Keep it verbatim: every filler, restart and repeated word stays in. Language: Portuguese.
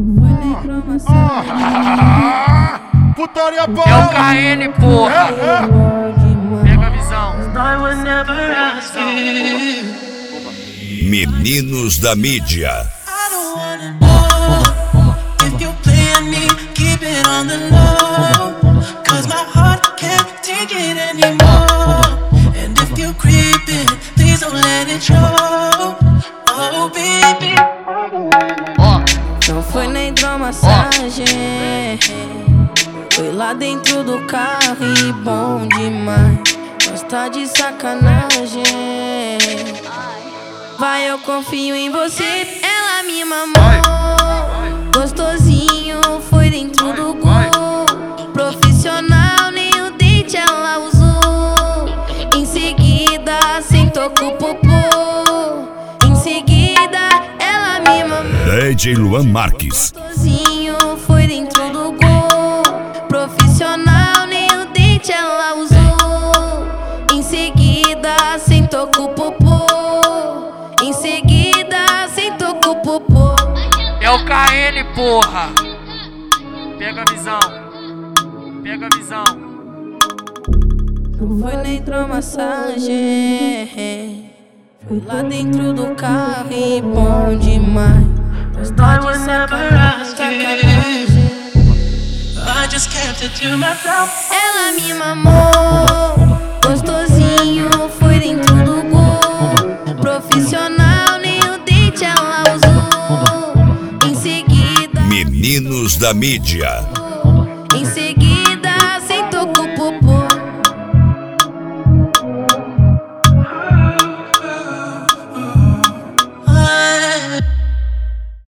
Ah, putaria boa. É o K N, porra. É, é. Pega a visão. Meninos da mídia. Não foi na hidromassagem, foi lá dentro do carro e bom demais. Mas tá de sacanagem. Vai, eu confio em você. Ela me mamou, gostosinho, foi dentro do gol. Profissional, nem o dente ela usou. Em seguida, sentou com o popô. Em seguida, ela me mamou. D J Luan Marques. Gostosinho, foi dentro do gol. Profissional, nem o dente ela usou. Em seguida, sentou com o popô. Em seguida, sentou com o popô. É o K N, porra. Pega a visão. Pega a visão. Foi na hidromassagem, foi lá dentro do carro e bom demais. Mas tá de sacanagem. Ela me mamou, gostosinho, foi dentro do gol. Profissional, nem o dente ela usou. Em seguida, Meninos da mídia. em seguida,